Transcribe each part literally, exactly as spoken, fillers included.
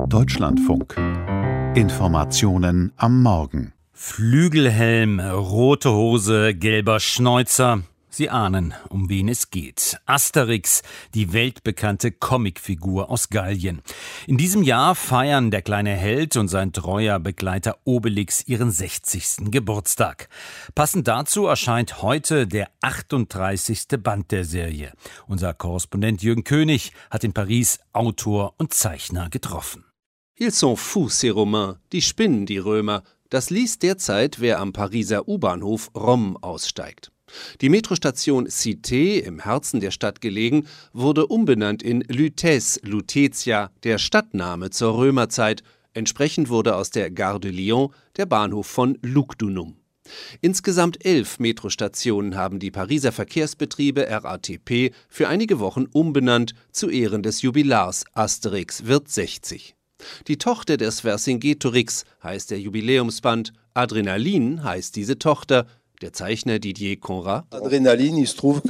Deutschlandfunk. Informationen am Morgen. Flügelhelm, rote Hose, gelber Schnäuzer. Sie ahnen, um wen es geht. Asterix, die weltbekannte Comicfigur aus Gallien. In diesem Jahr feiern der kleine Held und sein treuer Begleiter Obelix ihren sechzigsten Geburtstag. Passend dazu erscheint heute der achtunddreißigste Band der Serie. Unser Korrespondent Jürgen König hat in Paris Autor und Zeichner getroffen. Ils sont fous, ces Romains. Die spinnen, die Römer. Das liest derzeit, wer am Pariser U-Bahnhof Rome aussteigt. Die Metrostation Cité, im Herzen der Stadt gelegen, wurde umbenannt in Lutèce, Lutetia, der Stadtname zur Römerzeit. Entsprechend wurde aus der Gare de Lyon der Bahnhof von Lugdunum. Insgesamt elf Metrostationen haben die Pariser Verkehrsbetriebe R A T P für einige Wochen umbenannt zu Ehren des Jubilars. Asterix wird sechzig. Die Tochter des Vercingetorix heißt der Jubiläumsband, Adrenalin heißt diese Tochter. Der Zeichner Didier Conrad. Adrenalin,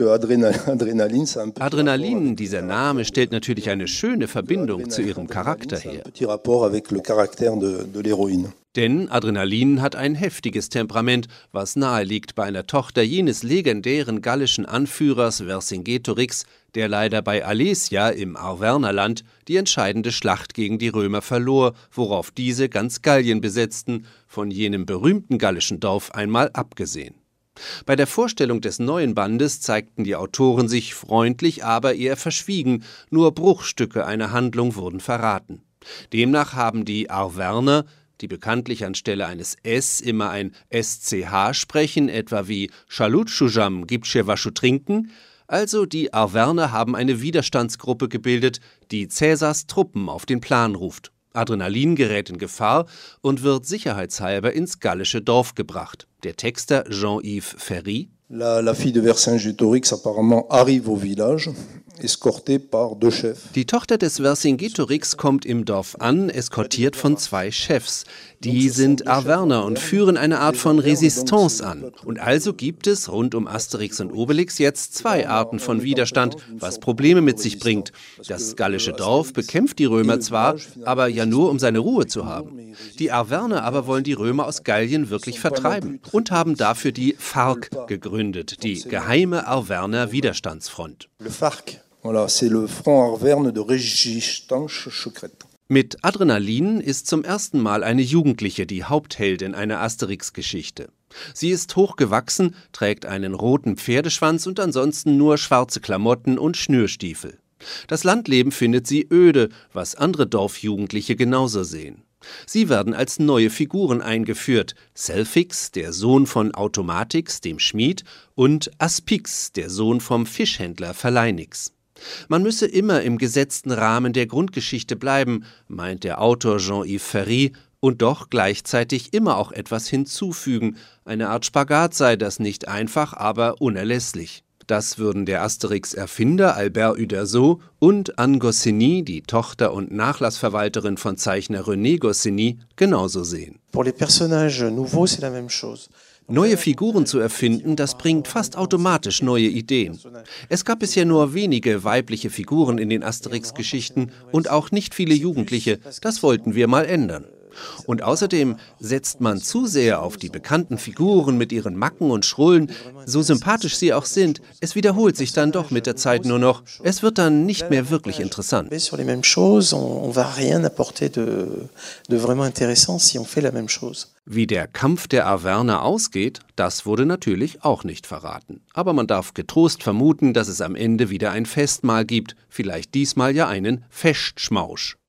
Adrenalin, dieser Name stellt natürlich eine schöne Verbindung zu ihrem Charakter her. Denn Adrenalin hat ein heftiges Temperament, was naheliegt bei einer Tochter jenes legendären gallischen Anführers Vercingetorix, der leider bei Alesia im Arvernerland die entscheidende Schlacht gegen die Römer verlor, worauf diese ganz Gallien besetzten, von jenem berühmten gallischen Dorf einmal abgesehen. Bei der Vorstellung des neuen Bandes zeigten die Autoren sich freundlich, aber eher verschwiegen, nur Bruchstücke einer Handlung wurden verraten. Demnach haben die Arverner, die bekanntlich anstelle eines S immer ein S C H sprechen, etwa wie Chalutschujam gibt'sche waschu trinken, also die Arverner haben eine Widerstandsgruppe gebildet, die Cäsars Truppen auf den Plan ruft. Adrenalin gerät in Gefahr und wird sicherheitshalber ins gallische Dorf gebracht. Der Texter Jean-Yves Ferry. La, la fille de Vercingetorix apparemment arrive au village, escortée par deux chefs. Die Tochter des Vercingetorix kommt im Dorf an, eskortiert von zwei Chefs. Die sind Arverner und führen eine Art von Resistance an. Und also gibt es rund um Asterix und Obelix jetzt zwei Arten von Widerstand, was Probleme mit sich bringt. Das gallische Dorf bekämpft die Römer zwar, aber ja nur, um seine Ruhe zu haben. Die Arverner aber wollen die Römer aus Gallien wirklich vertreiben und haben dafür die F A R C gegründet, die geheime Arverner Widerstandsfront. Le F A R C, voilà, c'est le Front Arverne de Résistance Secrète. Mit Adrenalin ist zum ersten Mal eine Jugendliche die Hauptheldin einer Asterix-Geschichte. Sie ist hochgewachsen, trägt einen roten Pferdeschwanz und ansonsten nur schwarze Klamotten und Schnürstiefel. Das Landleben findet sie öde, was andere Dorfjugendliche genauso sehen. Sie werden als neue Figuren eingeführt. Selfix, der Sohn von Automatix, dem Schmied, und Aspix, der Sohn vom Fischhändler Verleinix. Man müsse immer im gesetzten Rahmen der Grundgeschichte bleiben, meint der Autor Jean-Yves Ferry, und doch gleichzeitig immer auch etwas hinzufügen. Eine Art Spagat sei das nicht einfach, aber unerlässlich. Das würden der Asterix-Erfinder Albert Uderzo und Anne Goscinny, die Tochter und Nachlassverwalterin von Zeichner René Goscinny, genauso sehen. Pour les personnages nouveaux, c'est la même chose. Neue Figuren zu erfinden, das bringt fast automatisch neue Ideen. Es gab bisher nur wenige weibliche Figuren in den Asterix-Geschichten und auch nicht viele Jugendliche. Das wollten wir mal ändern. Und außerdem setzt man zu sehr auf die bekannten Figuren mit ihren Macken und Schrullen, so sympathisch sie auch sind, es wiederholt sich dann doch mit der Zeit nur noch. Es wird dann nicht mehr wirklich interessant. Wie der Kampf der Arverner ausgeht, das wurde natürlich auch nicht verraten. Aber man darf getrost vermuten, dass es am Ende wieder ein Festmahl gibt, vielleicht diesmal ja einen Festschmausch.